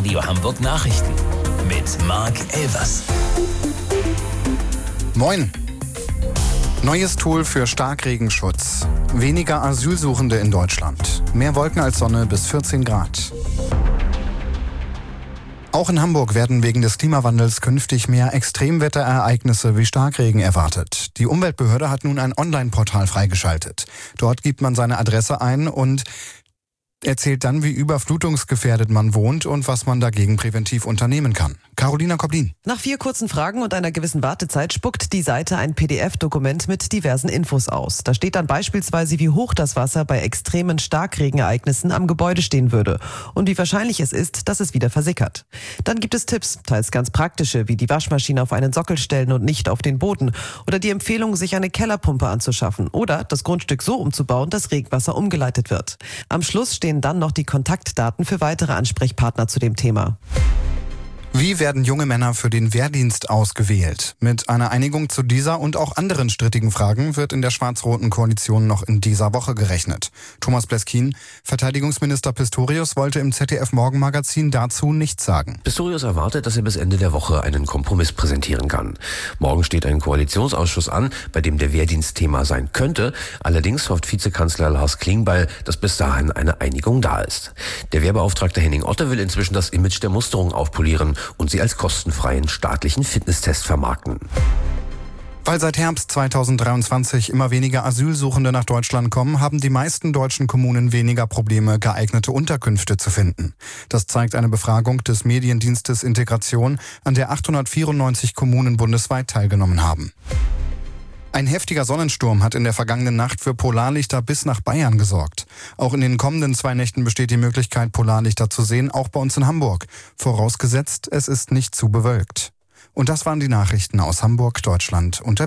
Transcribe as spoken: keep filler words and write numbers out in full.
Radio Hamburg Nachrichten mit Marc Elvers. Moin. Neues Tool für Starkregenschutz. Weniger Asylsuchende in Deutschland. Mehr Wolken als Sonne bis vierzehn Grad. Auch in Hamburg werden wegen des Klimawandels künftig mehr Extremwetterereignisse wie Starkregen erwartet. Die Umweltbehörde hat nun ein Online-Portal freigeschaltet. Dort gibt man seine Adresse ein und erzählt dann, wie überflutungsgefährdet man wohnt und was man dagegen präventiv unternehmen kann. Carolina Koblin. Nach vier kurzen Fragen und einer gewissen Wartezeit spuckt die Seite ein P D F-Dokument mit diversen Infos aus. Da steht dann beispielsweise, wie hoch das Wasser bei extremen Starkregenereignissen am Gebäude stehen würde und wie wahrscheinlich es ist, dass es wieder versickert. Dann gibt es Tipps, teils ganz praktische, wie die Waschmaschine auf einen Sockel stellen und nicht auf den Boden oder die Empfehlung, sich eine Kellerpumpe anzuschaffen oder das Grundstück so umzubauen, dass Regenwasser umgeleitet wird. Am Schluss stehen dann noch die Kontaktdaten für weitere Ansprechpartner zu dem Thema. Wie werden junge Männer für den Wehrdienst ausgewählt? Mit einer Einigung zu dieser und auch anderen strittigen Fragen wird in der schwarz-roten Koalition noch in dieser Woche gerechnet. Thomas Bleskin, Verteidigungsminister Pistorius, wollte im Z D F-Morgenmagazin dazu nichts sagen. Pistorius erwartet, dass er bis Ende der Woche einen Kompromiss präsentieren kann. Morgen steht ein Koalitionsausschuss an, bei dem der Wehrdienst Thema sein könnte. Allerdings hofft Vizekanzler Lars Klingbeil, dass bis dahin eine Einigung da ist. Der Wehrbeauftragte Henning Otte will inzwischen das Image der Musterung aufpolieren und sie als kostenfreien staatlichen Fitnesstest vermarkten. Weil seit Herbst zweitausenddreiundzwanzig immer weniger Asylsuchende nach Deutschland kommen, haben die meisten deutschen Kommunen weniger Probleme, geeignete Unterkünfte zu finden. Das zeigt eine Befragung des Mediendienstes Integration, an der achthundertvierundneunzig Kommunen bundesweit teilgenommen haben. Ein heftiger Sonnensturm hat in der vergangenen Nacht für Polarlichter bis nach Bayern gesorgt. Auch in den kommenden zwei Nächten besteht die Möglichkeit, Polarlichter zu sehen, auch bei uns in Hamburg. Vorausgesetzt, es ist nicht zu bewölkt. Und das waren die Nachrichten aus Hamburg, Deutschland und der